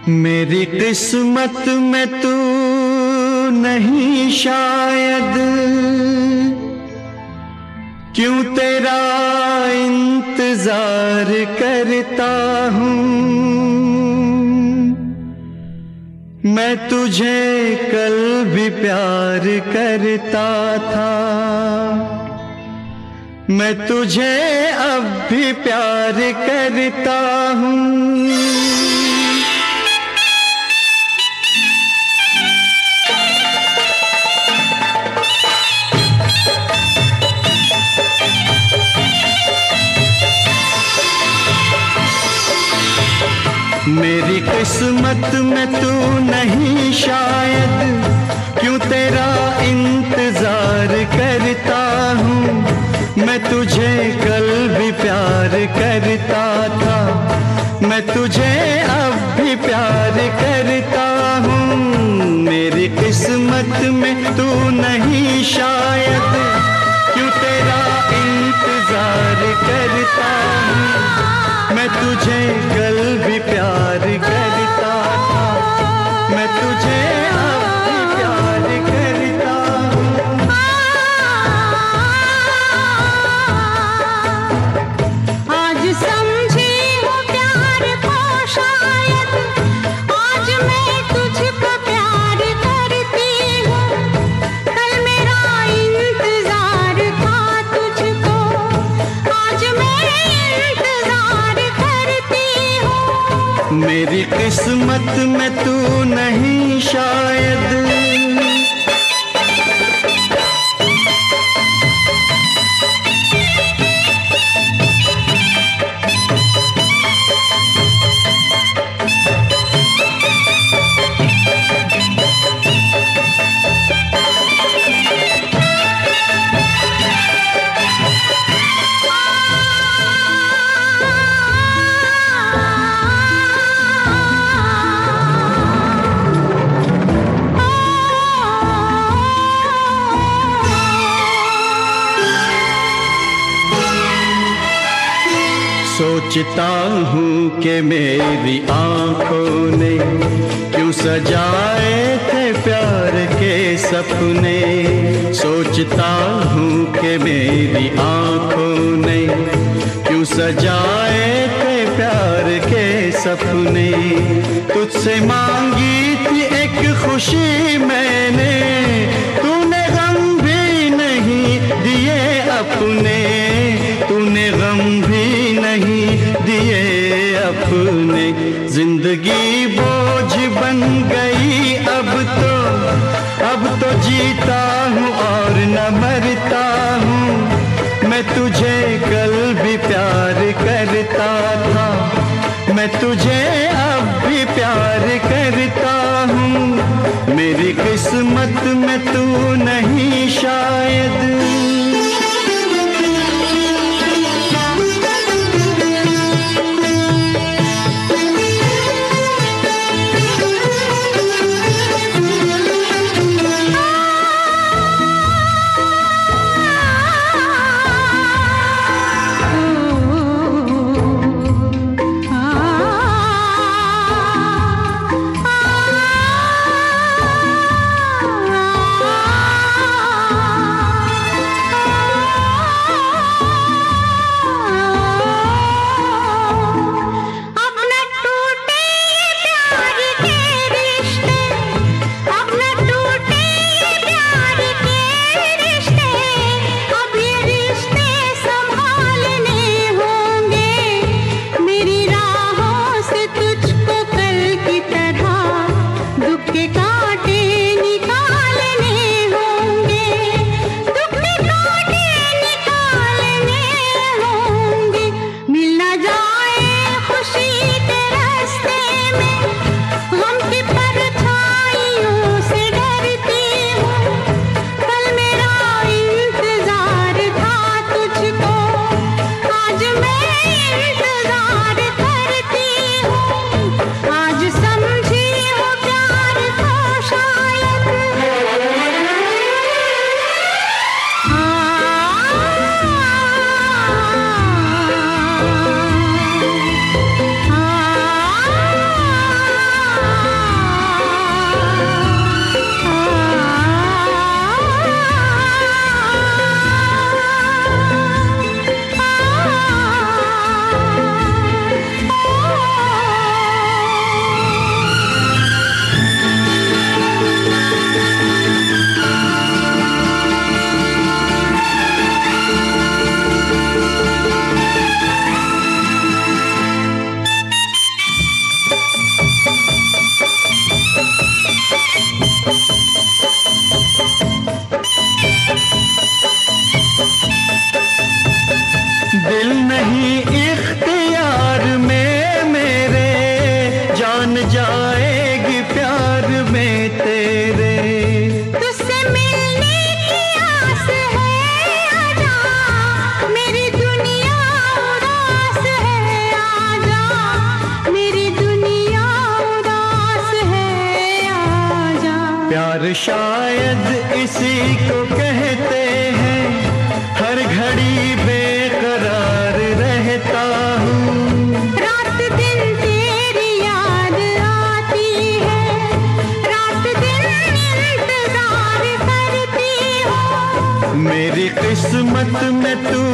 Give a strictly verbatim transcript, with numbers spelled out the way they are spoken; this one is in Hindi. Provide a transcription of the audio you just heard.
मेरी किस्मत में तू नहीं शायद, क्यों तेरा इंतजार करता हूँ। मैं तुझे कल भी प्यार करता था, मैं तुझे अब भी प्यार करता हूँ। मेरी किस्मत में तू नहीं शायद, क्यों तेरा इंतजार करता हूँ। मैं तुझे कल भी प्यार करता था, मैं तुझे अब भी प्यार करता हूँ। मेरी किस्मत में तू नहीं शायद, क्यों तेरा इंतजार करता हूँ। मैं तुझे कल भी प्यार करता था, मैं तुझे अब भी प्यार करता हूँ। आज समझी हो प्यार को शायद, आज मैं तुझको प्यार करती हूँ। कल मेरा इंतजार था तुझको, आज मैं इंतजार करती हूँ। मेरी किस्मत में तू नहीं शायद। सोचता हूँ कि मेरी आँखों ने क्यों सजाए थे प्यार के सपने। सोचता हूँ कि मेरी आँखों ने क्यों सजाए थे प्यार के सपने। तुझसे मांगी थी एक खुशी मैंने, तूने गम भी नहीं दिए अपने, तूने गम भी नहीं दिए अपने। जिंदगी बोझ बन गई अब तो, अब तो जीता हूँ और न मरता हूँ। मैं तुझे कल भी प्यार करता था, मैं तुझे अब भी प्यार करता हूँ। मेरी किस्मत में तू नहीं शायद। को कहते हैं हर घड़ी बेकरार रहता हूँ। रात दिन तेरी याद आती है, रात दिन इंतजार करती हूँ। मेरी किस्मत में तू